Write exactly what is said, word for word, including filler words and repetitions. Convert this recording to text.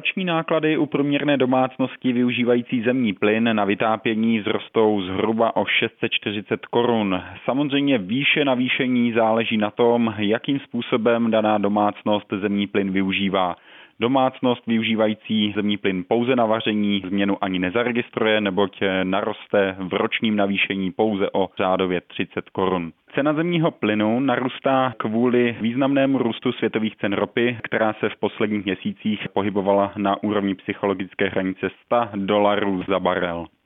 Roční náklady u průměrné domácnosti využívající zemní plyn na vytápění vzrostou zhruba o šest set čtyřicet korun. Samozřejmě výše navýšení záleží na tom, jakým způsobem daná domácnost zemní plyn využívá. Domácnost využívající zemní plyn pouze na vaření změnu ani nezaregistruje, neboť naroste v ročním navýšení pouze o řádově třicet korun. Cena zemního plynu narůstá kvůli významnému růstu světových cen ropy, která se v posledních měsících pohybovala na úrovni psychologické hranice sto dolarů za barel.